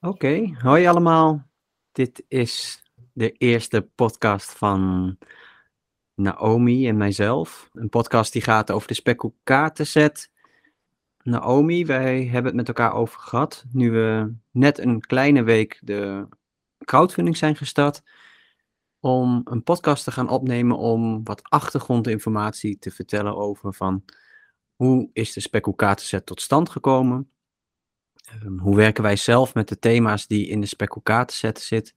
Oké, hoi allemaal. Dit is de eerste podcast van Naomi en mijzelf. Een podcast die gaat over de spekkoekaartenset. Naomi, wij hebben het met elkaar over gehad. Nu we net een kleine week de crowdfunding zijn gestart. Om een podcast te gaan opnemen om wat achtergrondinformatie te vertellen over van hoe is de spekkoekaartenset tot stand gekomen. Hoe werken wij zelf met de thema's die in de spekkoekaartenset zitten.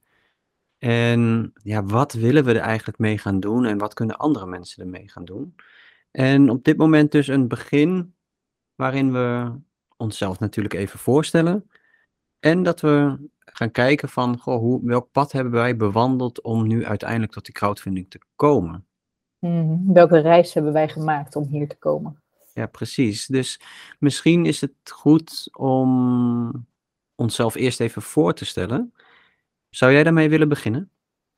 En ja, wat willen we er eigenlijk mee gaan doen en wat kunnen andere mensen ermee gaan doen? En op dit moment dus een begin waarin we onszelf natuurlijk even voorstellen. En dat we gaan kijken van, goh, welk pad hebben wij bewandeld om nu uiteindelijk tot die crowdfunding te komen? Welke reis hebben wij gemaakt om hier te komen? Ja, precies. Dus misschien is het goed om onszelf eerst even voor te stellen. Zou jij daarmee willen beginnen?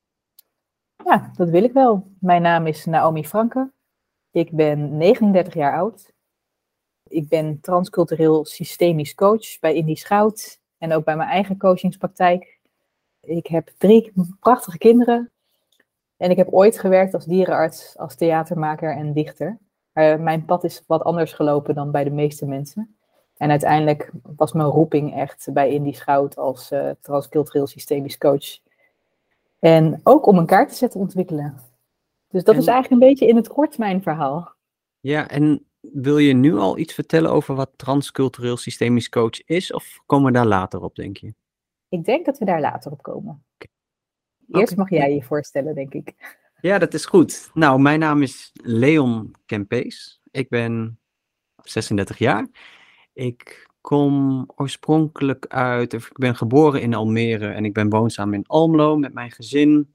Ja, dat wil ik wel. Mijn naam is Naomi Franke. Ik ben 39 jaar oud. Ik ben transcultureel systemisch coach bij Indie Schout en ook bij mijn eigen coachingspraktijk. Ik heb 3 prachtige kinderen en ik heb ooit gewerkt als dierenarts, als theatermaker en dichter. Mijn pad is wat anders gelopen dan bij de meeste mensen. En uiteindelijk was mijn roeping echt bij Indie Schout als transcultureel systemisch coach. En ook om een kaartenset te ontwikkelen. Dus dat is eigenlijk een beetje in het kort mijn verhaal. Ja, en wil je nu al iets vertellen over wat transcultureel systemisch coach is, of komen we daar later op, denk je? Ik denk dat we daar later op komen. Eerst mag jij je voorstellen, denk ik. Ja, dat is goed. Nou, mijn naam is Leon Kempees. Ik ben 36 jaar. Ik kom oorspronkelijk ik ben geboren in Almere en ik ben woonzaam in Almelo met mijn gezin.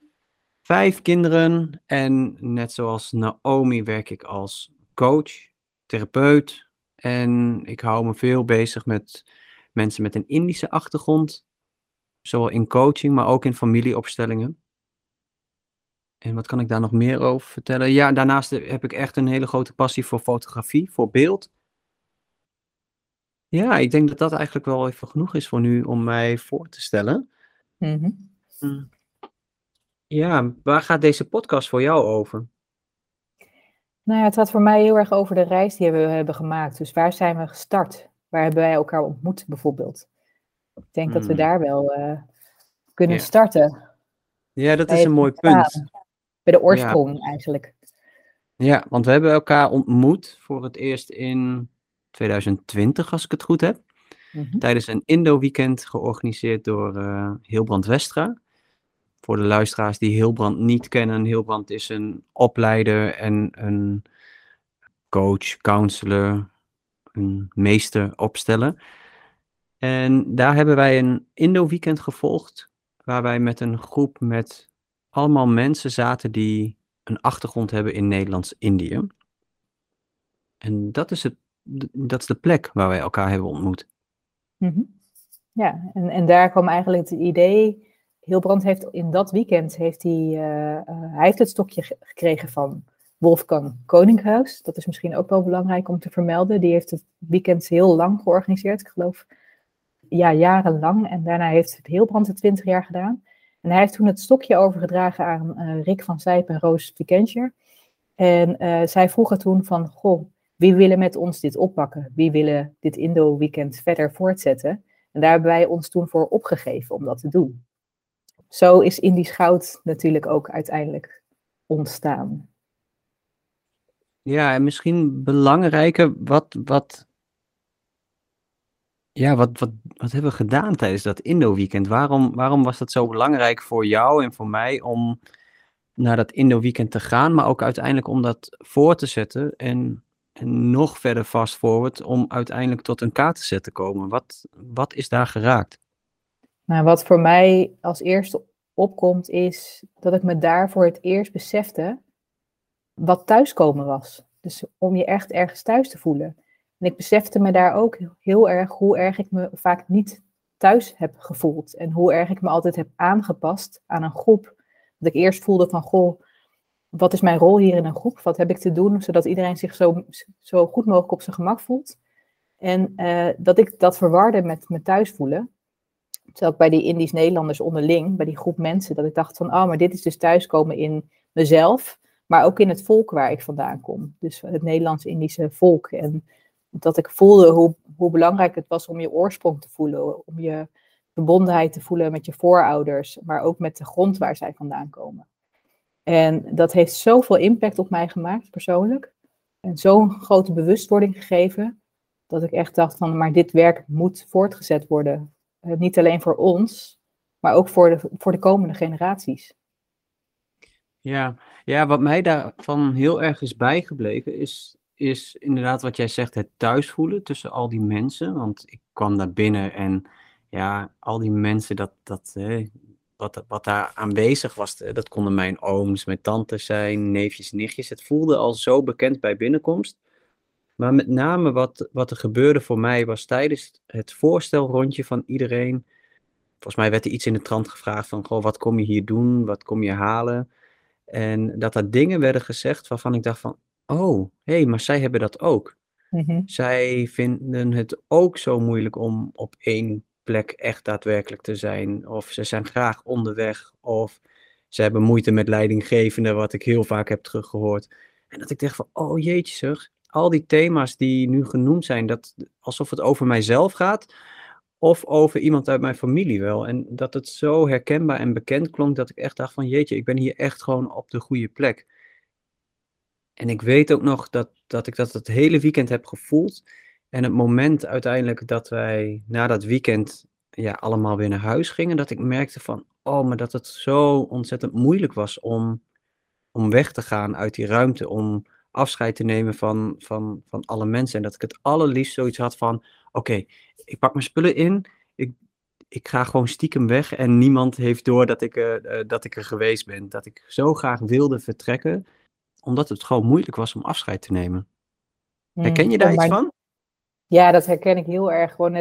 5 kinderen en net zoals Naomi werk ik als coach, therapeut en ik hou me veel bezig met mensen met een Indische achtergrond, zowel in coaching, maar ook in familieopstellingen. En wat kan ik daar nog meer over vertellen? Ja, daarnaast heb ik echt een hele grote passie voor fotografie, voor beeld. Ja, ik denk dat dat eigenlijk wel even genoeg is voor nu om mij voor te stellen. Ja, waar gaat deze podcast voor jou over? Nou ja, het gaat voor mij heel erg over de reis die we hebben gemaakt. Dus waar zijn we gestart? Waar hebben wij elkaar ontmoet bijvoorbeeld? Ik denk dat we daar wel kunnen starten. Ja, dat is een mooi punt. Bij de oorsprong eigenlijk. Ja, want we hebben elkaar ontmoet voor het eerst in 2020, als ik het goed heb. Tijdens een Indo-weekend georganiseerd door Hilbrand Westra. Voor de luisteraars die Hilbrand niet kennen, Hilbrand is een opleider en een coach, counselor, een meester opsteller. En daar hebben wij een Indo-weekend gevolgd, waar wij met een groep met allemaal mensen zaten die een achtergrond hebben in Nederlands-Indië. En dat is de plek waar wij elkaar hebben ontmoet. Ja, en daar kwam eigenlijk het idee. Hilbrand heeft in dat weekend hij heeft het stokje gekregen van Wolfgang Koninghuis. Dat is misschien ook wel belangrijk om te vermelden. Die heeft het weekend heel lang georganiseerd, ik geloof jarenlang. En daarna heeft Hilbrand het 20 jaar gedaan. En hij heeft toen het stokje overgedragen aan Rick van Zijp en Roos Vikentjer. En zij vroegen toen van, goh, wie willen met ons dit oppakken? Wie willen dit Indo-weekend verder voortzetten? En daar hebben wij ons toen voor opgegeven om dat te doen. Zo is Indie Schout natuurlijk ook uiteindelijk ontstaan. Ja, en misschien belangrijker, wat hebben we gedaan tijdens dat Indo-weekend? Waarom was dat zo belangrijk voor jou en voor mij om naar dat Indo-weekend te gaan, maar ook uiteindelijk om dat voor te zetten en nog verder fast forward om uiteindelijk tot een kaartenset te komen? Wat is daar geraakt? Nou, wat voor mij als eerste opkomt is dat ik me daar voor het eerst besefte wat thuiskomen was. Dus om je echt ergens thuis te voelen. En ik besefte me daar ook heel erg hoe erg ik me vaak niet thuis heb gevoeld. En hoe erg ik me altijd heb aangepast aan een groep. Dat ik eerst voelde van, goh, wat is mijn rol hier in een groep? Wat heb ik te doen, zodat iedereen zich zo goed mogelijk op zijn gemak voelt? En dat ik dat verwarde met me thuis voelen. Terwijl ik bij die Indisch Nederlanders onderling, bij die groep mensen, dat ik dacht van, maar dit is dus thuiskomen in mezelf, maar ook in het volk waar ik vandaan kom. Dus het Nederlands-Indische volk. En dat ik voelde hoe belangrijk het was om je oorsprong te voelen, om je verbondenheid te voelen met je voorouders, maar ook met de grond waar zij vandaan komen. En dat heeft zoveel impact op mij gemaakt, persoonlijk. En zo'n grote bewustwording gegeven, dat ik echt dacht van, maar dit werk moet voortgezet worden. Niet alleen voor ons, maar ook voor de komende generaties. Ja, wat mij daarvan heel erg is bijgebleven, is inderdaad wat jij zegt, het thuis voelen tussen al die mensen. Want ik kwam daar binnen en ja, al die mensen, wat daar aanwezig was, dat konden mijn ooms, mijn tantes zijn, neefjes, nichtjes. Het voelde al zo bekend bij binnenkomst. Maar met name wat er gebeurde voor mij was tijdens het voorstelrondje van iedereen. Volgens mij werd er iets in de trant gevraagd van, goh, wat kom je hier doen? Wat kom je halen? En dat er dingen werden gezegd waarvan ik dacht van, oh, hé, maar zij hebben dat ook. Mm-hmm. Zij vinden het ook zo moeilijk om op één plek echt daadwerkelijk te zijn. Of ze zijn graag onderweg. Of ze hebben moeite met leidinggevende, wat ik heel vaak heb teruggehoord. En dat ik dacht van, oh jeetje zeg, al die thema's die nu genoemd zijn, alsof het over mijzelf gaat. Of over iemand uit mijn familie wel. En dat het zo herkenbaar en bekend klonk dat ik echt dacht van jeetje, ik ben hier echt gewoon op de goede plek. En ik weet ook nog dat ik dat het hele weekend heb gevoeld. En het moment uiteindelijk dat wij na dat weekend allemaal weer naar huis gingen, dat ik merkte van, oh, maar dat het zo ontzettend moeilijk was om weg te gaan uit die ruimte, om afscheid te nemen van alle mensen. En dat ik het allerliefst zoiets had van, oké, ik pak mijn spullen in, ik ga gewoon stiekem weg en niemand heeft door dat ik er geweest ben. Dat ik zo graag wilde vertrekken, omdat het gewoon moeilijk was om afscheid te nemen. Herken je daar iets van? Ja, dat herken ik heel erg. Gewoon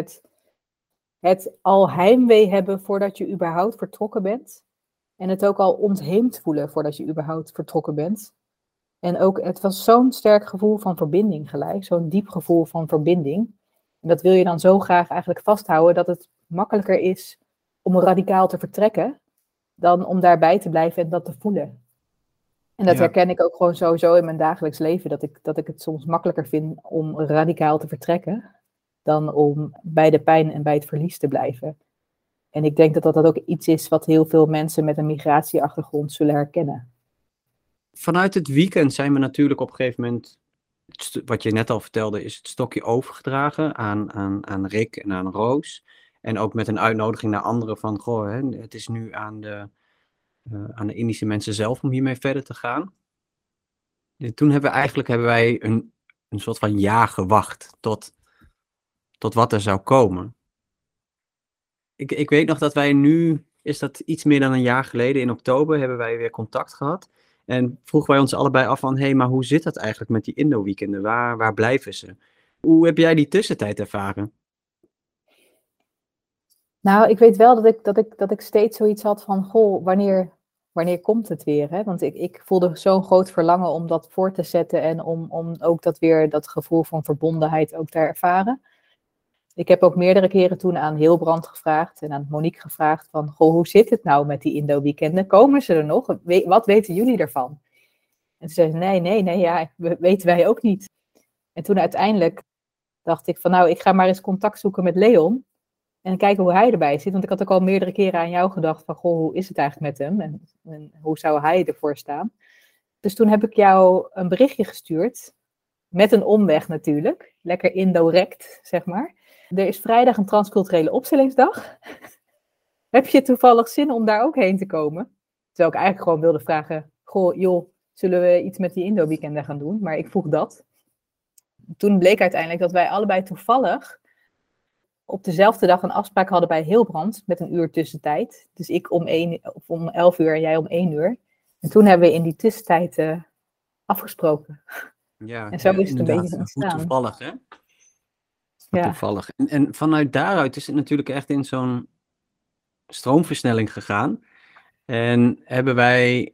het al heimwee hebben voordat je überhaupt vertrokken bent. En het ook al ontheemd voelen voordat je überhaupt vertrokken bent. En ook, het was zo'n sterk gevoel van verbinding gelijk. Zo'n diep gevoel van verbinding. En dat wil je dan zo graag eigenlijk vasthouden, dat het makkelijker is om radicaal te vertrekken, dan om daarbij te blijven en dat te voelen. En dat herken ik ook gewoon sowieso in mijn dagelijks leven, dat ik het soms makkelijker vind om radicaal te vertrekken, dan om bij de pijn en bij het verlies te blijven. En ik denk dat dat ook iets is wat heel veel mensen met een migratieachtergrond zullen herkennen. Vanuit het weekend zijn we natuurlijk op een gegeven moment, wat je net al vertelde, is het stokje overgedragen aan Rick en aan Roos. En ook met een uitnodiging naar anderen van, goh, het is nu aan de Indische mensen zelf om hiermee verder te gaan. En toen hebben wij een soort van jaar gewacht tot wat er zou komen. Ik weet nog dat wij nu, is dat iets meer dan een jaar geleden, in oktober, hebben wij weer contact gehad. En vroegen wij ons allebei af van, hé, maar hoe zit dat eigenlijk met die Indo-weekenden? Waar blijven ze? Hoe heb jij die tussentijd ervaren? Nou, ik weet wel dat ik steeds zoiets had van, goh, wanneer komt het weer? Hè? Want ik voelde zo'n groot verlangen om dat voor te zetten en om ook dat gevoel van verbondenheid ook te ervaren. Ik heb ook meerdere keren toen aan Hilbrand gevraagd en aan Monique gevraagd van, goh, hoe zit het nou met die Indo-weekenden? Komen ze er nog? Wat weten jullie ervan? En ze zeiden, nee, ja, weten wij ook niet. En toen uiteindelijk dacht ik van, nou, ik ga maar eens contact zoeken met Leon en kijken hoe hij erbij zit. Want ik had ook al meerdere keren aan jou gedacht van, goh, hoe is het eigenlijk met hem? En hoe zou hij ervoor staan? Dus toen heb ik jou een berichtje gestuurd, met een omweg natuurlijk, lekker indirect, zeg maar. Er is vrijdag een transculturele opstellingsdag. Heb je toevallig zin om daar ook heen te komen? Terwijl ik eigenlijk gewoon wilde vragen, goh, joh, zullen we iets met die Indo-weekenden gaan doen? Maar ik vroeg dat. Toen bleek uiteindelijk dat wij allebei toevallig op dezelfde dag een afspraak hadden bij Hilbrand met een uur tussentijd. Dus ik om 11 uur en jij om 1 uur. En toen hebben we in die tussentijd afgesproken. Ja, en zo is het een beetje goed ontstaan. toevallig, hè? Ja. Toevallig. En vanuit daaruit is het natuurlijk echt in zo'n stroomversnelling gegaan. En hebben wij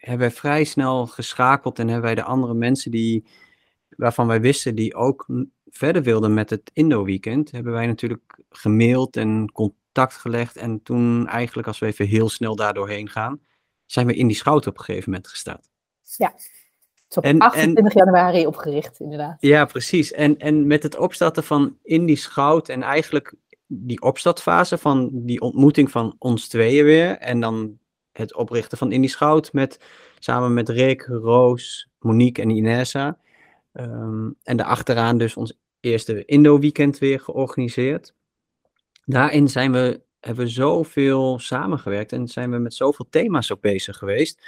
vrij snel geschakeld en hebben wij de andere mensen waarvan wij wisten die ook verder wilden met het Indo-weekend, hebben wij natuurlijk gemaild en contact gelegd. En toen eigenlijk, als we even heel snel daar doorheen gaan, zijn we Indisch Goud op een gegeven moment gestart. Ja, het is op 28 januari opgericht, inderdaad. Ja, precies. En met het opstarten van Indisch Goud en eigenlijk die opstartfase van die ontmoeting van ons tweeën weer. En dan het oprichten van Indisch Goud samen met Rick, Roos, Monique en Inessa. En daarachteraan dus ons eerste Indo-weekend weer georganiseerd. Daarin hebben we zoveel samengewerkt en zijn we met zoveel thema's ook bezig geweest.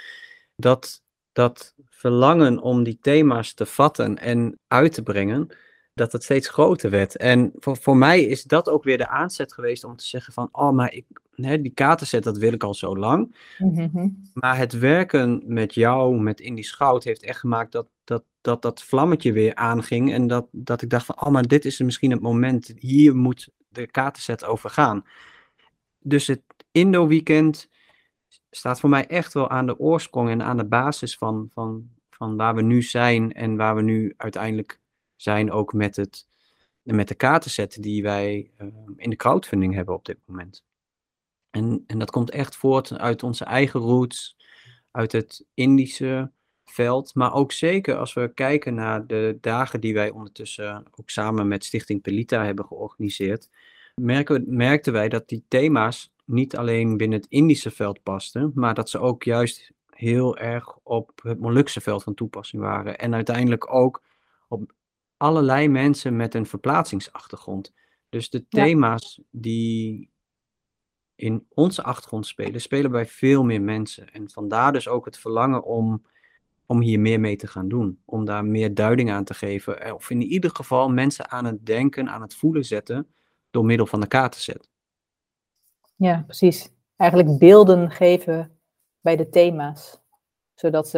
Dat verlangen om die thema's te vatten en uit te brengen, dat het steeds groter werd. En voor mij is dat ook weer de aanzet geweest om te zeggen van, maar die kaartenset, dat wil ik al zo lang. Mm-hmm. Maar het werken met jou, met Indisch Goud, heeft echt gemaakt dat vlammetje weer aanging. En dat ik dacht van, maar dit is misschien het moment. Hier moet de kaartenset over gaan. Dus het Indo-weekend staat voor mij echt wel aan de oorsprong en aan de basis van waar we nu zijn. En waar we nu uiteindelijk zijn ook met de kaartenset die wij in de crowdfunding hebben op dit moment. En dat komt echt voort uit onze eigen roots, uit het Indische veld. Maar ook zeker als we kijken naar de dagen die wij ondertussen ook samen met Stichting Pelita hebben georganiseerd, merkten wij dat die thema's niet alleen binnen het Indische veld pasten, maar dat ze ook juist heel erg op het Molukse veld van toepassing waren. En uiteindelijk ook op allerlei mensen met een verplaatsingsachtergrond. Dus de thema's die in onze achtergrond spelen bij veel meer mensen. En vandaar dus ook het verlangen om hier meer mee te gaan doen. Om daar meer duiding aan te geven. Of in ieder geval mensen aan het denken, aan het voelen zetten door middel van de kaartenset. Ja, precies. Eigenlijk beelden geven bij de thema's. Zodat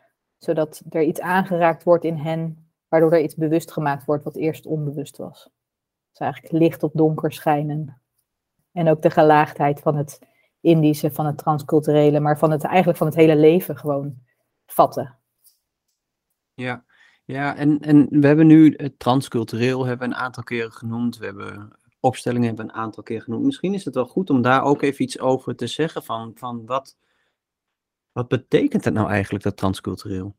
er iets aangeraakt wordt in hen, waardoor er iets bewust gemaakt wordt wat eerst onbewust was. Dus eigenlijk licht op donker schijnen. En ook de gelaagdheid van het Indische, van het transculturele, maar eigenlijk van het hele leven gewoon vatten. Ja, en we hebben nu het transcultureel hebben een aantal keren genoemd. We hebben opstellingen hebben een aantal keer genoemd. Misschien is het wel goed om daar ook even iets over te zeggen van wat betekent het nou eigenlijk, dat transcultureel?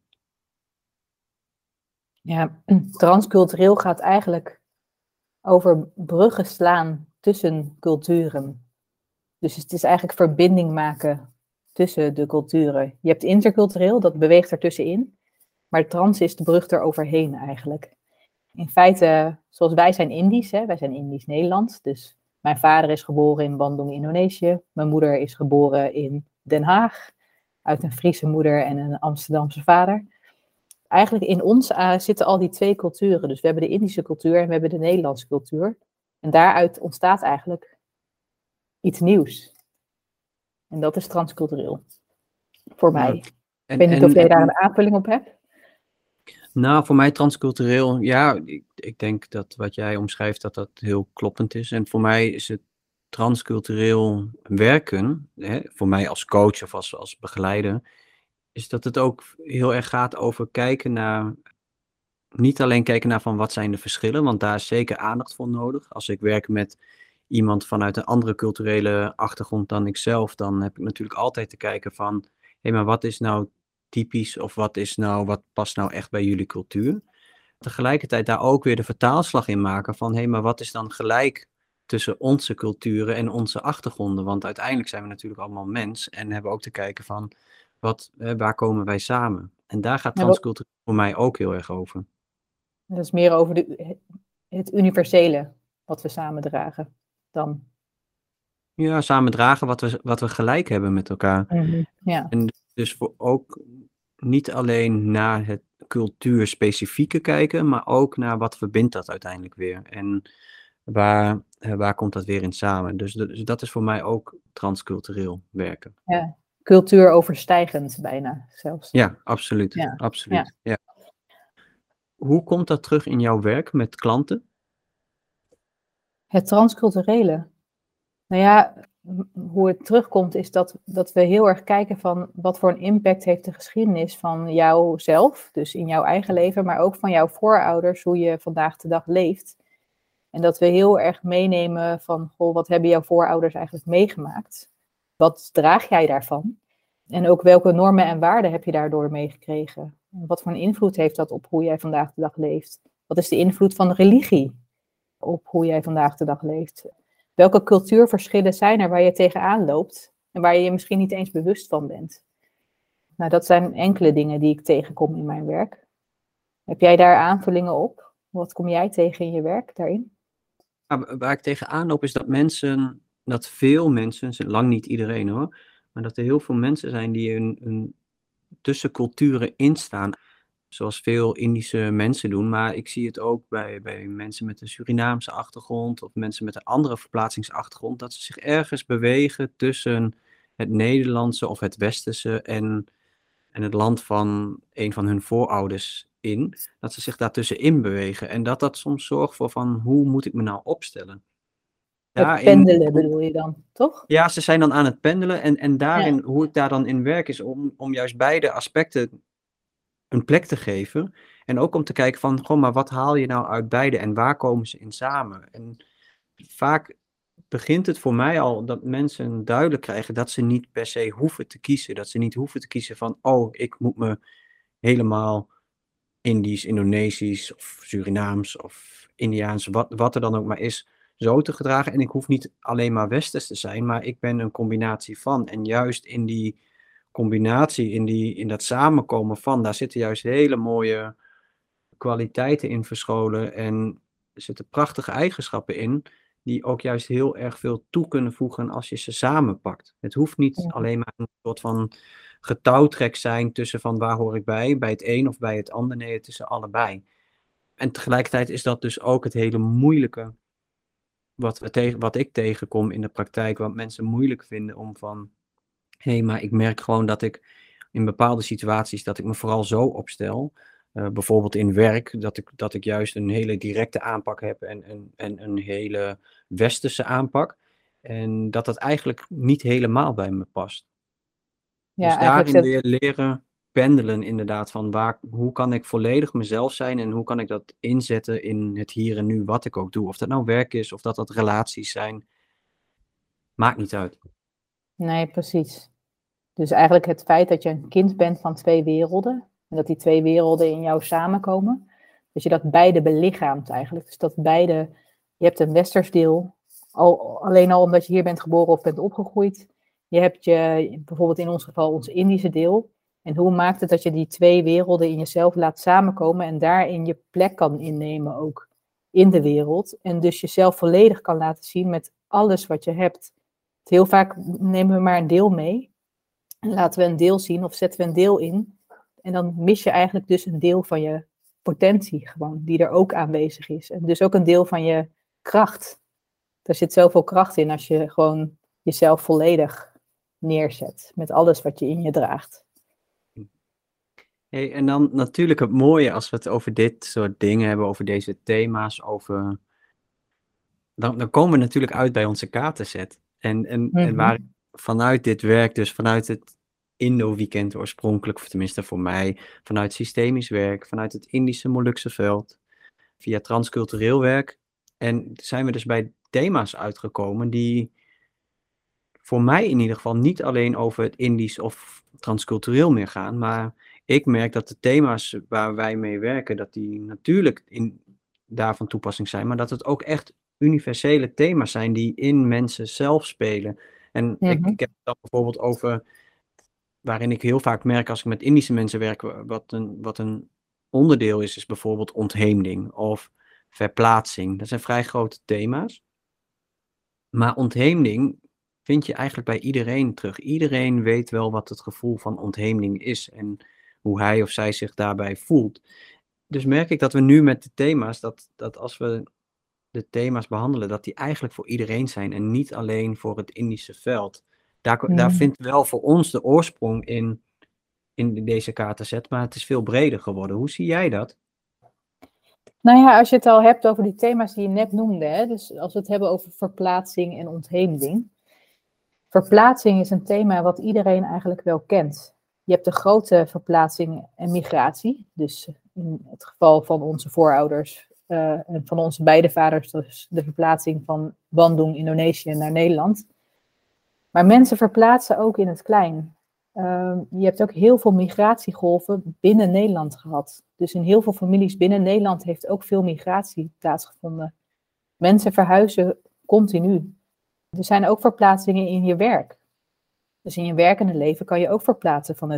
Ja, transcultureel gaat eigenlijk over bruggen slaan tussen culturen. Dus het is eigenlijk verbinding maken tussen de culturen. Je hebt intercultureel, dat beweegt ertussenin. Maar trans is de brug eroverheen eigenlijk. In feite, zoals wij zijn Indisch, wij zijn Indisch-Nederlands. Dus mijn vader is geboren in Bandung, Indonesië. Mijn moeder is geboren in Den Haag. Uit een Friese moeder en een Amsterdamse vader. Eigenlijk in ons zitten al die twee culturen. Dus we hebben de Indische cultuur en we hebben de Nederlandse cultuur. En daaruit ontstaat eigenlijk iets nieuws. En dat is transcultureel. Voor mij. Ik weet niet of jij daar een aanvulling op hebt. Nou, voor mij transcultureel, ja, ik denk dat wat jij omschrijft, dat heel kloppend is. En voor mij is het transcultureel werken, voor mij als coach of als begeleider, is dat het ook heel erg gaat over kijken naar, niet alleen kijken naar van wat zijn de verschillen, want daar is zeker aandacht voor nodig. Als ik werk met iemand vanuit een andere culturele achtergrond dan ikzelf, dan heb ik natuurlijk altijd te kijken van, maar wat is nou typisch of wat past nou echt bij jullie cultuur? Tegelijkertijd daar ook weer de vertaalslag in maken van, maar wat is dan gelijk tussen onze culturen en onze achtergronden? Want uiteindelijk zijn we natuurlijk allemaal mens en hebben ook te kijken van, waar komen wij samen? En daar gaat transcultureel voor mij ook heel erg over. Dat is meer over het universele wat we samen dragen dan. Ja, samen dragen wat we gelijk hebben met elkaar. Mm-hmm. Ja. En dus ook niet alleen naar het cultuurspecifieke kijken, maar ook naar wat verbindt dat uiteindelijk weer. En waar komt dat weer in samen? Dus dat is voor mij ook transcultureel werken. Ja, cultuuroverstijgend bijna zelfs. Ja, absoluut. Ja. Absoluut. Ja. Hoe komt dat terug in jouw werk met klanten? Het transculturele. Nou ja, hoe het terugkomt is dat we heel erg kijken van wat voor een impact heeft de geschiedenis van jouzelf, dus in jouw eigen leven, maar ook van jouw voorouders, hoe je vandaag de dag leeft. En dat we heel erg meenemen van, goh, wat hebben jouw voorouders eigenlijk meegemaakt? Wat draag jij daarvan? En ook welke normen en waarden heb je daardoor meegekregen? En wat voor een invloed heeft dat op hoe jij vandaag de dag leeft? Wat is de invloed van de religie op hoe jij vandaag de dag leeft? Welke cultuurverschillen zijn er waar je tegenaan loopt en waar je je misschien niet eens bewust van bent? Nou, dat zijn enkele dingen die ik tegenkom in mijn werk. Heb jij daar aanvullingen op? Wat kom jij tegen in je werk daarin? Waar ik tegenaan loop is dat veel mensen, lang niet iedereen hoor, maar dat er heel veel mensen zijn die tussen culturen instaan, zoals veel Indische mensen doen. Maar ik zie het ook bij mensen met een Surinaamse achtergrond of mensen met een andere verplaatsingsachtergrond, dat ze zich ergens bewegen tussen het Nederlandse of het Westerse en het land van een van hun voorouders in, dat ze zich daartussenin bewegen. En dat soms zorgt voor van, hoe moet ik me nou opstellen? Het pendelen bedoel je dan, toch? Ja, ze zijn dan aan het pendelen en daarin, Ja. hoe ik daar dan in werk, is om juist beide aspecten een plek te geven. En ook om te kijken van, goh, maar wat haal je nou uit beide en waar komen ze in samen? En vaak begint het voor mij al dat mensen duidelijk krijgen dat ze niet per se hoeven te kiezen. Dat ze niet hoeven te kiezen van, oh, ik moet me helemaal Indisch, Indonesisch of Surinaams of Indiaans, wat er dan ook maar is, zo te gedragen. En ik hoef niet alleen maar Westers te zijn, maar ik ben een combinatie van. En juist in die combinatie, in dat samenkomen van, daar zitten juist hele mooie kwaliteiten in verscholen. En er zitten prachtige eigenschappen in, die ook juist heel erg veel toe kunnen voegen als je ze samenpakt. Het hoeft niet alleen maar een soort van getouwtrek zijn tussen van waar hoor ik bij het een of bij het ander. Nee, het is er allebei. En tegelijkertijd is dat dus ook het hele moeilijke wat ik tegenkom in de praktijk, wat mensen moeilijk vinden om van, hé, maar ik merk gewoon dat ik in bepaalde situaties, dat ik me vooral zo opstel. Bijvoorbeeld in werk, dat ik juist een hele directe aanpak heb en een hele westerse aanpak. En dat eigenlijk niet helemaal bij me past. Ja, Dus eigenlijk daarin weer leren pendelen inderdaad van hoe kan ik volledig mezelf zijn en hoe kan ik dat inzetten in het hier en nu wat ik ook doe. Of dat nou werk is of dat relaties zijn, maakt niet uit. Nee, precies. Dus eigenlijk het feit dat je een kind bent van twee werelden, en dat die twee werelden in jou samenkomen, dat je dat beide belichaamt eigenlijk. Dus dat beide, je hebt een westers deel, alleen al omdat je hier bent geboren of bent opgegroeid. Je hebt bijvoorbeeld in ons geval ons Indische deel. En hoe maakt het dat je die twee werelden in jezelf laat samenkomen en daarin je plek kan innemen ook in de wereld. En dus jezelf volledig kan laten zien met alles wat je hebt. Heel vaak nemen we maar een deel mee. En laten we een deel zien of zetten we een deel in. En dan mis je eigenlijk dus een deel van je potentie gewoon, die er ook aanwezig is. En dus ook een deel van je kracht. Er zit zoveel kracht in als je gewoon jezelf volledig neerzet. Met alles wat je in je draagt. Hey, en dan natuurlijk het mooie als we het over dit soort dingen hebben, over deze thema's, dan komen we natuurlijk uit bij onze kaartenset. En waar vanuit dit werk, dus vanuit het Indo-weekend oorspronkelijk, of tenminste voor mij, vanuit systemisch werk, vanuit het Indische Molukse veld, via transcultureel werk. En zijn we dus bij thema's uitgekomen die voor mij in ieder geval niet alleen over het Indisch of transcultureel meer gaan, maar ik merk dat de thema's waar wij mee werken, dat die natuurlijk daar van toepassing zijn, maar dat het ook echt universele thema's zijn die in mensen zelf spelen. En ik heb het dan bijvoorbeeld over, waarin ik heel vaak merk als ik met Indische mensen werk, wat een onderdeel is bijvoorbeeld ontheemding of verplaatsing. Dat zijn vrij grote thema's. Maar ontheemding vind je eigenlijk bij iedereen terug. Iedereen weet wel wat het gevoel van ontheemding is en hoe hij of zij zich daarbij voelt. Dus merk ik dat we nu met de thema's, dat als we de thema's behandelen, dat die eigenlijk voor iedereen zijn en niet alleen voor het Indische veld. Daar vindt wel voor ons de oorsprong in deze kaartenset, maar het is veel breder geworden. Hoe zie jij dat? Nou ja, als je het al hebt over die thema's die je net noemde, hè, dus als we het hebben over verplaatsing en ontheemding, Verplaatsing is een thema wat iedereen eigenlijk wel kent. Je hebt de grote verplaatsing en migratie. Dus in het geval van onze voorouders en van onze beide vaders, dus de verplaatsing van Bandung, Indonesië naar Nederland. Maar mensen verplaatsen ook in het klein. Je hebt ook heel veel migratiegolven binnen Nederland gehad. Dus in heel veel families binnen Nederland heeft ook veel migratie plaatsgevonden. Mensen verhuizen continu. Er zijn ook verplaatsingen in je werk. Dus in je werkende leven kan je ook verplaatsen van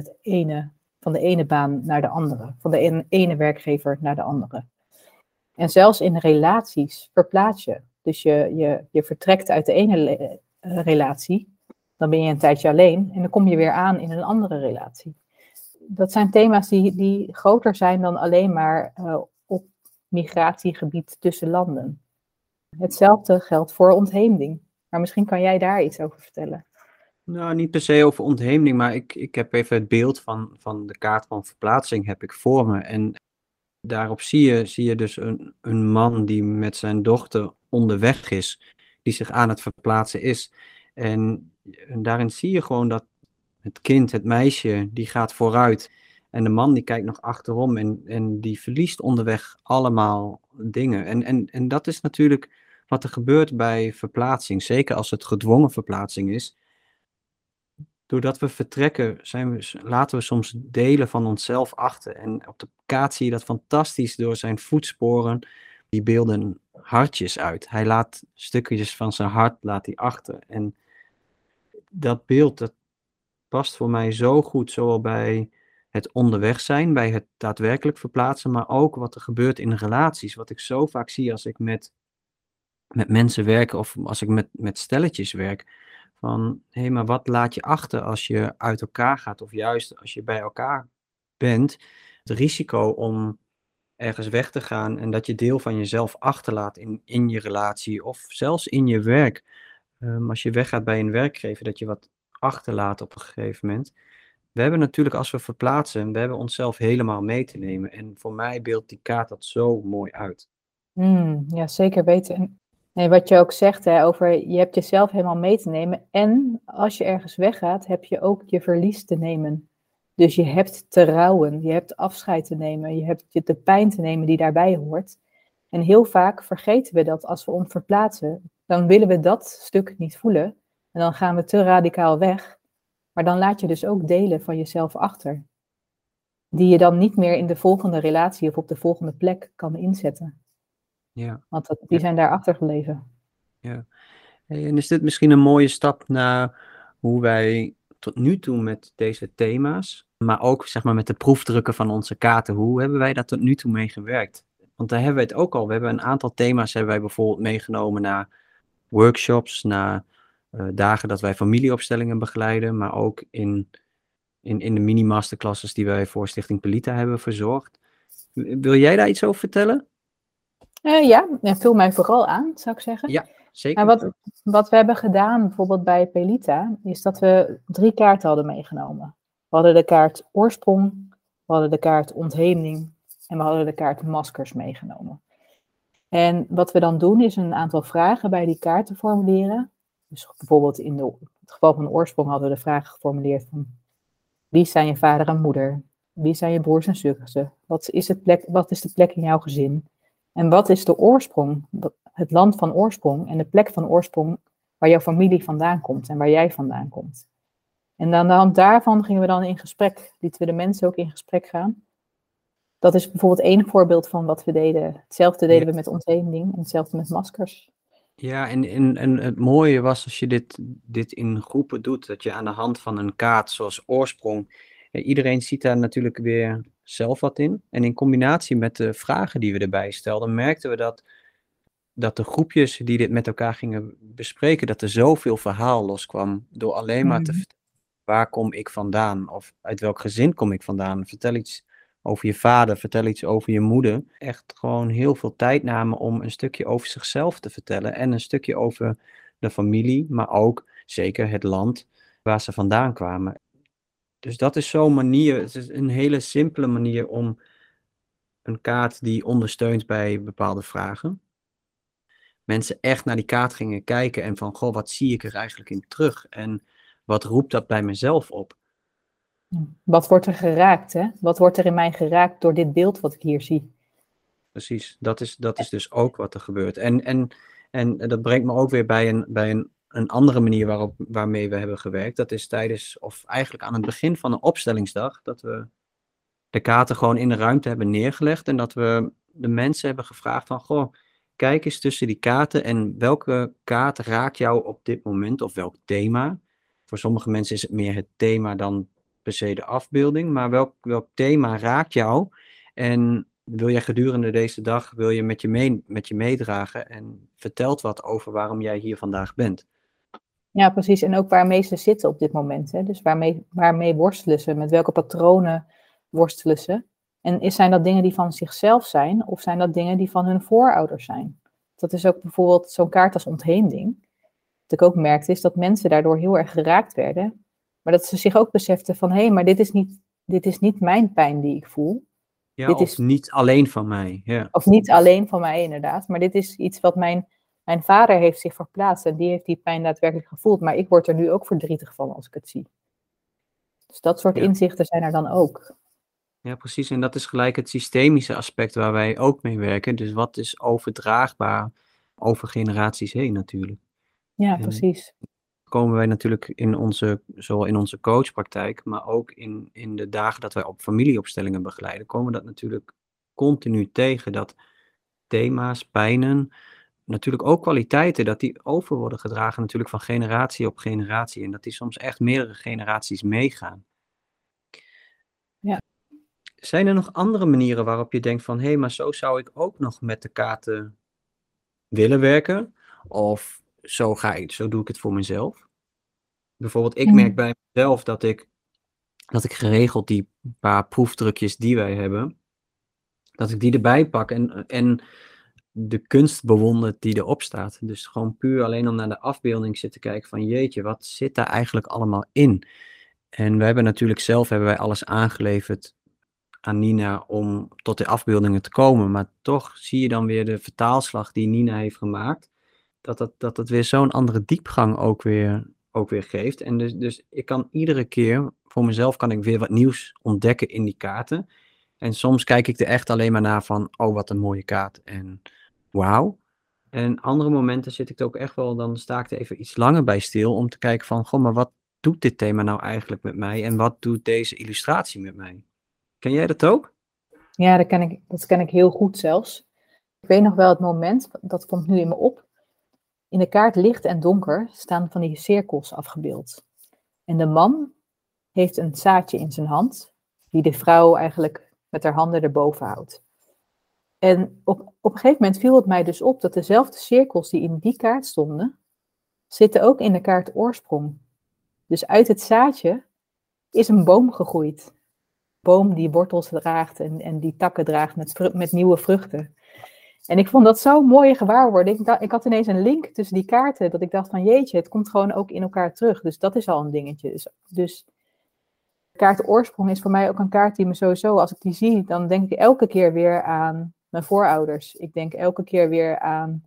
de ene baan naar de andere. Van de ene werkgever naar de andere. En zelfs in relaties verplaats je. Dus je vertrekt uit de ene relatie. Dan ben je een tijdje alleen. En dan kom je weer aan in een andere relatie. Dat zijn thema's die groter zijn dan alleen maar op migratiegebied tussen landen. Hetzelfde geldt voor ontheemding. Maar misschien kan jij daar iets over vertellen. Nou, niet per se over ontheemding, maar ik heb even het beeld van de kaart van verplaatsing heb ik voor me. En daarop zie je dus een man die met zijn dochter onderweg is, die zich aan het verplaatsen is. En daarin zie je gewoon dat het kind, het meisje, die gaat vooruit. En de man die kijkt nog achterom en die verliest onderweg allemaal dingen. En dat is natuurlijk wat er gebeurt bij verplaatsing, zeker als het gedwongen verplaatsing is. Doordat we vertrekken, laten we soms delen van onszelf achter. En op de kaart zie je dat fantastisch door zijn voetsporen. Die beelden hartjes uit. Hij laat stukjes van zijn hart achter. En dat beeld, dat past voor mij zo goed, zowel bij het onderweg zijn, bij het daadwerkelijk verplaatsen, maar ook wat er gebeurt in relaties. Wat ik zo vaak zie als ik met mensen werk of als ik met stelletjes werk. Van, hé, maar wat laat je achter als je uit elkaar gaat? Of juist als je bij elkaar bent. Het risico om ergens weg te gaan en dat je deel van jezelf achterlaat in je relatie of zelfs in je werk. Als je weggaat bij een werkgever, dat je wat achterlaat op een gegeven moment. We hebben natuurlijk, als we verplaatsen, we hebben onszelf helemaal mee te nemen. En voor mij beeldt die kaart dat zo mooi uit. Ja, zeker weten. Nee, wat je ook zegt over je hebt jezelf helemaal mee te nemen. En als je ergens weggaat, heb je ook je verlies te nemen. Dus je hebt te rouwen, je hebt afscheid te nemen, je hebt de pijn te nemen die daarbij hoort. En heel vaak vergeten we dat als we ons verplaatsen, dan willen we dat stuk niet voelen. En dan gaan we te radicaal weg. Maar dan laat je dus ook delen van jezelf achter. Die je dan niet meer in de volgende relatie of op de volgende plek kan inzetten. Ja. Want die zijn daar achtergebleven. Ja. Hey, en is dit misschien een mooie stap naar hoe wij tot nu toe met deze thema's, maar ook zeg maar met de proefdrukken van onze kaarten, hoe hebben wij daar tot nu toe mee gewerkt? Want daar hebben we het ook al. We hebben een aantal thema's hebben wij bijvoorbeeld meegenomen naar workshops, naar dagen dat wij familieopstellingen begeleiden, maar ook in de mini-masterclasses die wij voor Stichting Pelita hebben verzorgd. Wil jij daar iets over vertellen? Ja, en vul mij vooral aan, zou ik zeggen. Ja, zeker. Maar wat we hebben gedaan, bijvoorbeeld bij Pelita, is dat we 3 kaarten hadden meegenomen. We hadden de kaart oorsprong, we hadden de kaart ontheemding en we hadden de kaart maskers meegenomen. En wat we dan doen, is een aantal vragen bij die kaarten formuleren. Dus bijvoorbeeld in het geval van oorsprong hadden we de vraag geformuleerd van: wie zijn je vader en moeder? Wie zijn je broers en zussen? Wat is de plek in jouw gezin? En wat is de oorsprong, het land van oorsprong en de plek van oorsprong waar jouw familie vandaan komt en waar jij vandaan komt? En aan de hand daarvan gingen we dan in gesprek, lieten we de mensen ook in gesprek gaan. Dat is bijvoorbeeld één voorbeeld van wat we deden. Hetzelfde deden we met ontheemding en hetzelfde met maskers. Ja, en het mooie was als je dit in groepen doet, dat je aan de hand van een kaart zoals oorsprong, iedereen ziet daar natuurlijk weer zelf wat in. En in combinatie met de vragen die we erbij stelden, merkten we dat de groepjes die dit met elkaar gingen bespreken, dat er zoveel verhaal loskwam door alleen maar te vertellen, waar kom ik vandaan? Of uit welk gezin kom ik vandaan? Vertel iets over je vader, vertel iets over je moeder. Echt gewoon heel veel tijd namen om een stukje over zichzelf te vertellen en een stukje over de familie, maar ook zeker het land waar ze vandaan kwamen. Dus dat is zo'n manier, het is een hele simpele manier om een kaart die ondersteunt bij bepaalde vragen. mensen echt naar die kaart gingen kijken en van, goh, wat zie ik er eigenlijk in terug? En wat roept dat bij mezelf op? Wat wordt er geraakt, hè? Wat wordt er in mij geraakt door dit beeld wat ik hier zie? Precies, dat is dus ook wat er gebeurt. En dat brengt me ook weer bij een andere manier waarmee we hebben gewerkt. Dat is tijdens, of eigenlijk aan het begin van een opstellingsdag, dat we de kaarten gewoon in de ruimte hebben neergelegd en dat we de mensen hebben gevraagd van, goh, kijk eens tussen die kaarten en welke kaart raakt jou op dit moment of welk thema. Voor sommige mensen is het meer het thema dan per se de afbeelding, maar welk thema raakt jou en wil jij gedurende deze dag, wil je met je meedragen en vertelt wat over waarom jij hier vandaag bent. Ja, precies. En ook waarmee ze zitten op dit moment. Hè? Dus waarmee worstelen ze? Met welke patronen worstelen ze? En zijn dat dingen die van zichzelf zijn? Of zijn dat dingen die van hun voorouders zijn? Dat is ook bijvoorbeeld zo'n kaart als ontheemding. Wat ik ook merkte is dat mensen daardoor heel erg geraakt werden. Maar dat ze zich ook beseften van, hé, maar dit is niet mijn pijn die ik voel. Ja, Dit of is, niet alleen van mij. Ja. of niet alleen van mij inderdaad. Maar dit is iets wat mijn vader heeft zich verplaatst. En die heeft die pijn daadwerkelijk gevoeld. Maar ik word er nu ook verdrietig van als ik het zie. Dus dat soort Ja. inzichten zijn er dan ook. Ja, precies. En dat is gelijk het systemische aspect waar wij ook mee werken. Dus wat is overdraagbaar over generaties heen natuurlijk. Ja, En precies. komen wij natuurlijk zowel in onze coachpraktijk, maar ook in de dagen dat wij op familieopstellingen begeleiden, komen we dat natuurlijk continu tegen. Dat thema's, pijnen, natuurlijk ook kwaliteiten, dat die over worden gedragen natuurlijk van generatie op generatie. En dat die soms echt meerdere generaties meegaan. Ja. Zijn er nog andere manieren waarop je denkt van, hé, maar zo zou ik ook nog met de kaarten willen werken? Of zo doe ik het voor mezelf? Bijvoorbeeld, ik merk bij mezelf dat ik geregeld die paar proefdrukjes die wij hebben, dat ik die erbij pak en de kunst bewonder die erop staat. Dus gewoon puur alleen om naar de afbeelding zitten kijken van, jeetje, wat zit daar eigenlijk allemaal in? En we hebben natuurlijk zelf hebben wij alles aangeleverd aan Nina om tot de afbeeldingen te komen. Maar toch zie je dan weer de vertaalslag die Nina heeft gemaakt. Dat het weer zo'n andere diepgang ook weer geeft. En dus ik kan iedere keer, voor mezelf kan ik weer wat nieuws ontdekken in die kaarten. En soms kijk ik er echt alleen maar naar van, oh wat een mooie kaart. En wauw. En andere momenten zit ik er ook echt wel, dan sta ik er even iets langer bij stil om te kijken van, goh, maar wat doet dit thema nou eigenlijk met mij? En wat doet deze illustratie met mij? Ken jij dat ook? Ja, dat ken ik heel goed zelfs. Ik weet nog wel het moment, dat komt nu in me op. In de kaart licht en donker staan van die cirkels afgebeeld. En de man heeft een zaadje in zijn hand, die de vrouw eigenlijk met haar handen erboven houdt. En op een gegeven moment viel het mij dus op dat dezelfde cirkels die in die kaart stonden, zitten ook in de kaart oorsprong. Dus uit het zaadje is een boom gegroeid. Een boom die wortels draagt en die takken draagt met nieuwe vruchten. En ik vond dat zo'n mooie gewaarwording. Ik had ineens een link tussen die kaarten, dat ik dacht van jeetje, het komt gewoon ook in elkaar terug. Dus dat is al een dingetje. Dus de kaart oorsprong is voor mij ook een kaart die me sowieso, als ik die zie, dan denk ik elke keer weer aan mijn voorouders. Ik denk elke keer weer aan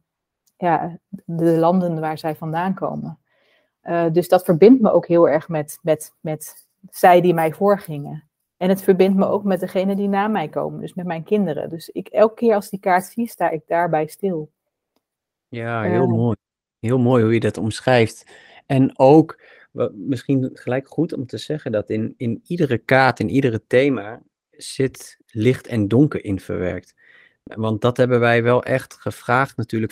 de landen waar zij vandaan komen. Dus dat verbindt me ook heel erg met zij die mij voorgingen. En het verbindt me ook met degenen die na mij komen, dus met mijn kinderen. Dus elke keer als die kaart zie, sta ik daarbij stil. Ja, heel mooi. Heel mooi hoe je dat omschrijft. En ook, misschien gelijk goed om te zeggen, dat in iedere kaart, in iedere thema, zit licht en donker in verwerkt. Want dat hebben wij wel echt gevraagd natuurlijk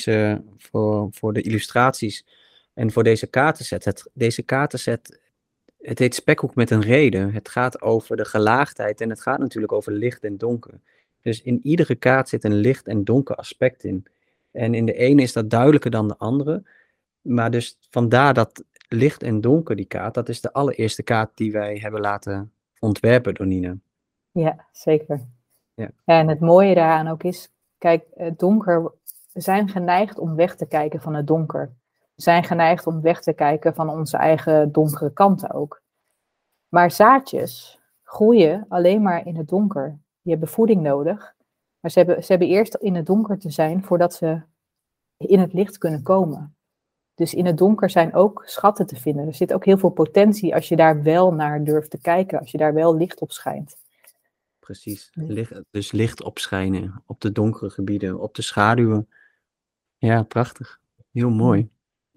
voor de illustraties en voor deze kaartenset. Deze kaartenset, het heet Spekhoek met een reden. Het gaat over de gelaagdheid en het gaat natuurlijk over licht en donker. Dus in iedere kaart zit een licht en donker aspect in. En in de ene is dat duidelijker dan de andere. Maar dus vandaar dat licht en donker, die kaart, dat is de allereerste kaart die wij hebben laten ontwerpen door Nina. Ja, zeker. Ja. En het mooie daaraan ook is, kijk, het donker, we zijn geneigd om weg te kijken van het donker. We zijn geneigd om weg te kijken van onze eigen donkere kanten ook. Maar zaadjes groeien alleen maar in het donker. Die hebben voeding nodig. Maar ze hebben eerst in het donker te zijn voordat ze in het licht kunnen komen. Dus in het donker zijn ook schatten te vinden. Er zit ook heel veel potentie als je daar wel naar durft te kijken, als je daar wel licht op schijnt. Precies. Dus licht opschijnen op de donkere gebieden, op de schaduwen. Ja, prachtig. Heel mooi.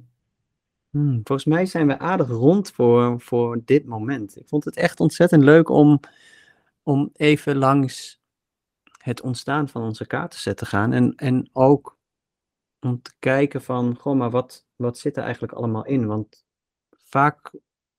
Volgens mij zijn we aardig rond voor dit moment. Ik vond het echt ontzettend leuk om even langs het ontstaan van onze kaartenset te gaan. En ook om te kijken van, goh, maar wat zit er eigenlijk allemaal in? Want vaak,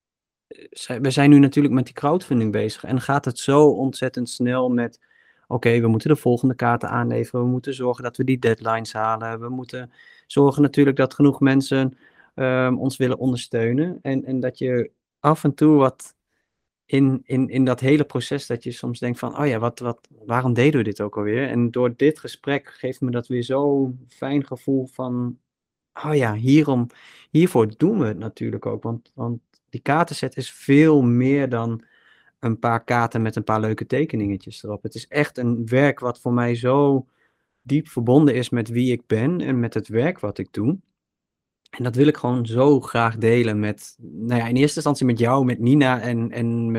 we zijn nu natuurlijk met die crowdfunding bezig en gaat het zo ontzettend snel met, oké, we moeten de volgende kaarten aanleveren, we moeten zorgen dat we die deadlines halen, we moeten zorgen natuurlijk dat genoeg mensen ons willen ondersteunen en dat je af en toe wat in dat hele proces dat je soms denkt van, oh ja, waarom deden we dit ook alweer? En door dit gesprek geeft me dat weer zo'n fijn gevoel van, oh ja, hiervoor doen we het natuurlijk ook. Want die kaartenset is veel meer dan een paar kaarten met een paar leuke tekeningetjes erop. Het is echt een werk wat voor mij zo diep verbonden is met wie ik ben en met het werk wat ik doe. En dat wil ik gewoon zo graag delen met, nou ja, in eerste instantie met jou, met Nina en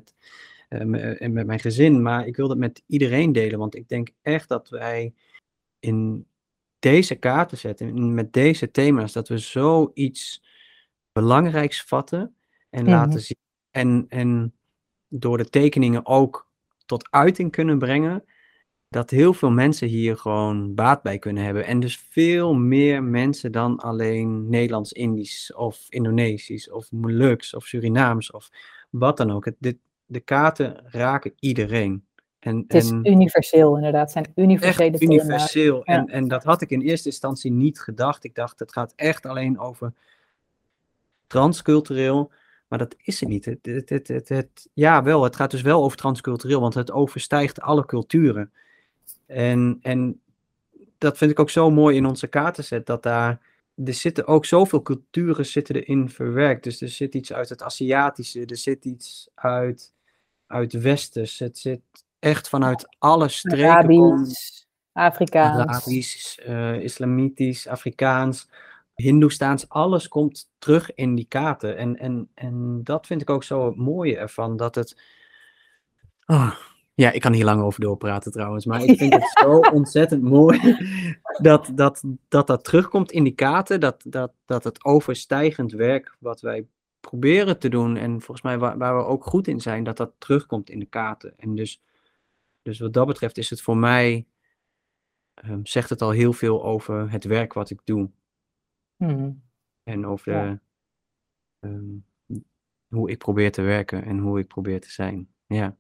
met mijn gezin. Maar ik wil dat met iedereen delen, want ik denk echt dat wij in deze kaarten zetten, met deze thema's, dat we zoiets belangrijks vatten en laten zien. En door de tekeningen ook tot uiting kunnen brengen, dat heel veel mensen hier gewoon baat bij kunnen hebben. En dus veel meer mensen dan alleen Nederlands-Indisch of Indonesisch of Moluks of Surinaams of wat dan ook. De kaarten raken iedereen. Het is universeel inderdaad, het zijn universele echt universeel. Ja. En dat had ik in eerste instantie niet gedacht. Ik dacht, het gaat echt alleen over transcultureel. Maar dat is het niet. Ja, wel. Het gaat dus wel over transcultureel, want het overstijgt alle culturen. En dat vind ik ook zo mooi in onze kaartenset, dat er zitten ook zoveel culturen zitten erin verwerkt. Dus er zit iets uit het Aziatische, er zit iets uit Westers. Het zit echt vanuit alle streken. Arabisch, Islamitisch, Afrikaans, Hindoestaans, alles komt terug in die kaarten. En dat vind ik ook zo het mooie ervan, dat het... ja, ik kan hier lang over doorpraten trouwens, maar ik vind het zo ontzettend mooi dat terugkomt in die kaarten, dat het overstijgend werk wat wij proberen te doen en volgens mij waar we ook goed in zijn, dat terugkomt in de kaarten. En dus wat dat betreft is het voor mij, zegt het al heel veel over het werk wat ik doe. En over hoe ik probeer te werken en hoe ik probeer te zijn. Ja.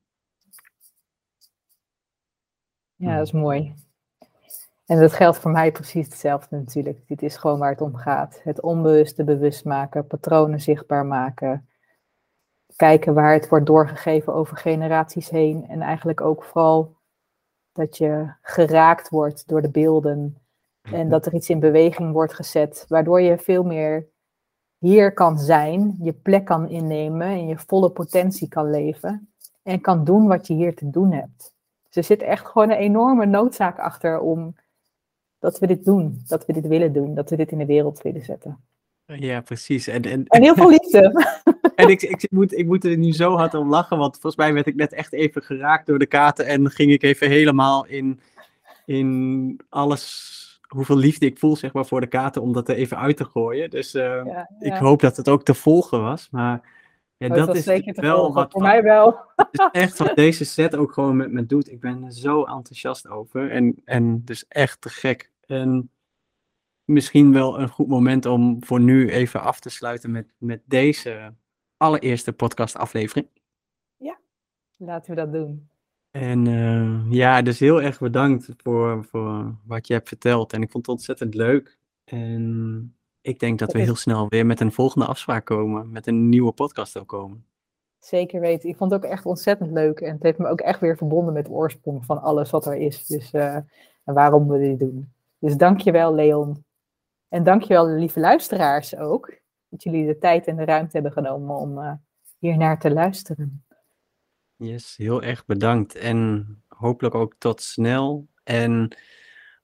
Ja, dat is mooi. En dat geldt voor mij precies hetzelfde natuurlijk. Dit is gewoon waar het om gaat. Het onbewuste bewust maken, patronen zichtbaar maken. Kijken waar het wordt doorgegeven over generaties heen. En eigenlijk ook vooral dat je geraakt wordt door de beelden. En dat er iets in beweging wordt gezet. Waardoor je veel meer hier kan zijn, je plek kan innemen en je volle potentie kan leven. En kan doen wat je hier te doen hebt. Dus er zit echt gewoon een enorme noodzaak achter om dat we dit doen, dat we dit willen doen, dat we dit in de wereld willen zetten. Ja, precies. En heel veel liefde. En ik moet er nu zo hard om lachen, want volgens mij werd ik net echt even geraakt door de kaarten en ging ik even helemaal in alles, hoeveel liefde ik voel, zeg maar, voor de kaarten, om dat er even uit te gooien. Dus ik hoop dat het ook te volgen was, maar ja, dat is zeker wel wat voor mij wel. Het is echt wat deze set ook gewoon met me doet. Ik ben er zo enthousiast over en dus echt te gek. En misschien wel een goed moment om voor nu even af te sluiten met deze allereerste podcastaflevering. Ja, laten we dat doen. En ja, dus heel erg bedankt voor wat je hebt verteld. En ik vond het ontzettend leuk. En ik denk dat we heel snel weer met een volgende afspraak komen. Met een nieuwe podcast ook komen. Zeker weten. Ik vond het ook echt ontzettend leuk. En het heeft me ook echt weer verbonden met de oorsprong van alles wat er is. Dus, en waarom we dit doen. Dus dankjewel, Leon. En dankjewel, lieve luisteraars ook. Dat jullie de tijd en de ruimte hebben genomen om hier naar te luisteren. Yes, heel erg bedankt. En hopelijk ook tot snel. En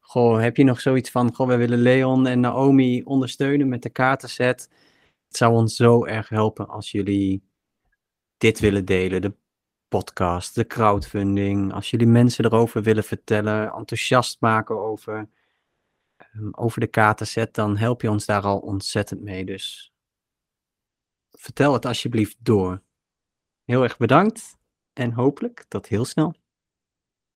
goh, heb je nog zoiets van, goh, we willen Leon en Naomi ondersteunen met de kaartenset. Het zou ons zo erg helpen als jullie dit willen delen, de podcast, de crowdfunding. Als jullie mensen erover willen vertellen, enthousiast maken over de kaartenset, dan help je ons daar al ontzettend mee. Dus vertel het alsjeblieft door. Heel erg bedankt en hopelijk tot heel snel.